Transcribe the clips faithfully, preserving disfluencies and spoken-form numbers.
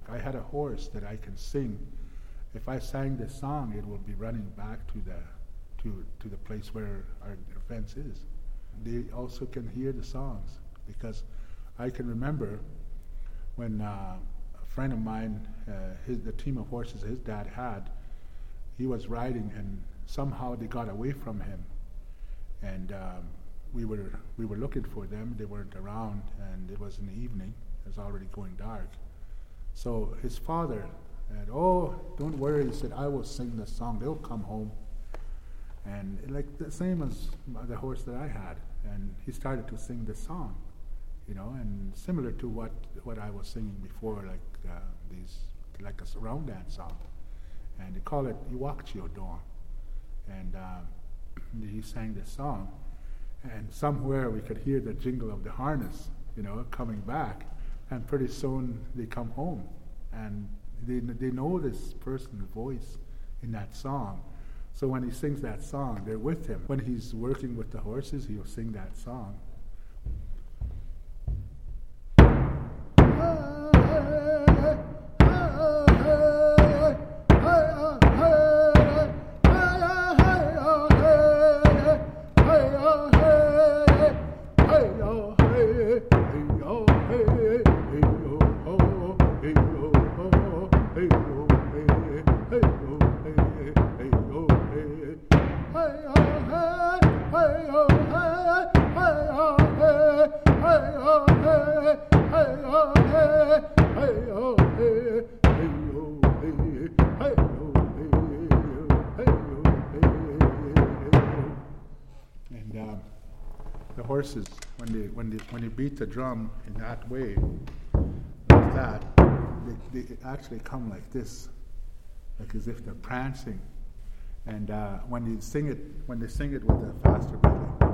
I had a horse that I can sing. If I sang this song, it will be running back to the to to the place where our fence is. They also can hear the songs, because I can remember when uh, a friend of mine, uh, his the team of horses his dad had, he was riding, and somehow they got away from him, and um, we were we were looking for them. They weren't around, and it was in the evening. It was already going dark. So his father said, "Oh, don't worry," he said, "I will sing the song. They'll come home." And like the same as the horse that I had, and he started to sing the song, you know, and similar to what, what I was singing before, like uh, these, like a round dance song, and they call it Iwakchio Dawn, and um, he sang this song, and somewhere we could hear the jingle of the harness, you know, coming back, and pretty soon they come home, and they they know this person's voice in that song. So when he sings that song, they're with him. When he's working with the horses, he'll sing that song. Horses, when they when they when they beat the drum in that way, like that, they, they actually come like this, like as if they're prancing. And uh, when they sing it, when they sing it with a faster beat,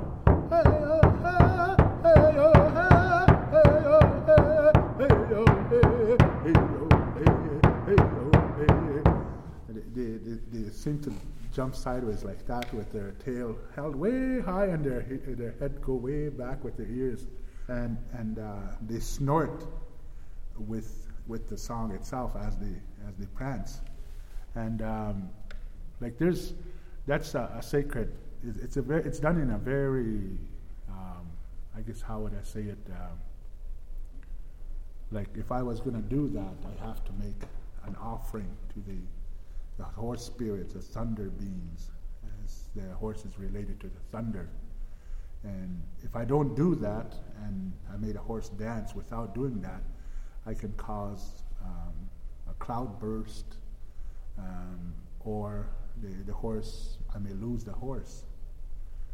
like they, they, they seem to jump sideways like that with their tail held way high and their their head go way back with their ears, and and uh, they snort with with the song itself as they as they prance, and um, like there's that's a, a sacred. It's a very, it's done in a very um, I guess how would I say it? Um, like if I was going to do that, I have to make an offering to the the horse spirits, the thunder beings, as the horse is related to the thunder. And if I don't do that, and I made a horse dance without doing that, I can cause um, a cloud burst, um, or the, the horse, I may lose the horse.